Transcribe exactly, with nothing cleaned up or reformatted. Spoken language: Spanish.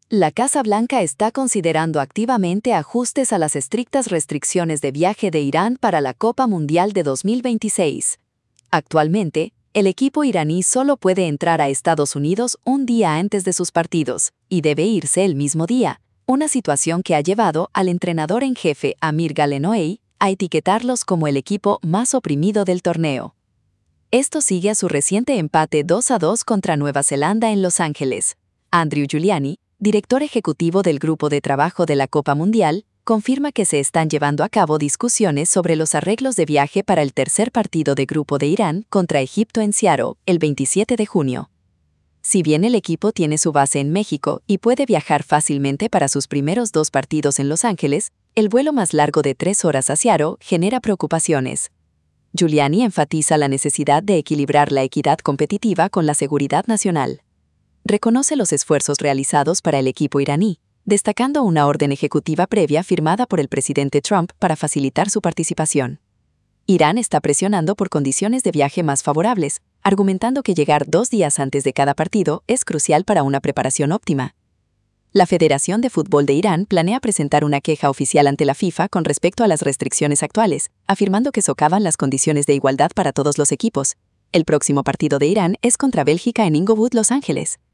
La Casa Blanca está considerando activamente ajustes a las estrictas restricciones de viaje de Irán para la Copa Mundial de dos mil veintiséis. Actualmente, el equipo iraní solo puede entrar a Estados Unidos un día antes de sus partidos, y debe irse el mismo día, una situación que ha llevado al entrenador en jefe Amir Galenoei a etiquetarlos como el equipo más oprimido del torneo. Esto sigue a su reciente empate dos a dos contra Nueva Zelanda en Los Ángeles. Andrew Giuliani, director ejecutivo del Grupo de Trabajo de la Copa Mundial, confirma que se están llevando a cabo discusiones sobre los arreglos de viaje para el tercer partido de grupo de Irán contra Egipto en Seattle, el veintisiete de junio. Si bien el equipo tiene su base en México y puede viajar fácilmente para sus primeros dos partidos en Los Ángeles, el vuelo más largo de tres horas a Seattle genera preocupaciones. Giuliani enfatiza la necesidad de equilibrar la equidad competitiva con la seguridad nacional. Reconoce los esfuerzos realizados para el equipo iraní, destacando una orden ejecutiva previa firmada por el presidente Trump para facilitar su participación. Irán está presionando por condiciones de viaje más favorables, argumentando que llegar dos días antes de cada partido es crucial para una preparación óptima. La Federación de Fútbol de Irán planea presentar una queja oficial ante la FIFA con respecto a las restricciones actuales, afirmando que socavan las condiciones de igualdad para todos los equipos. El próximo partido de Irán es contra Bélgica en Inglewood, Los Ángeles.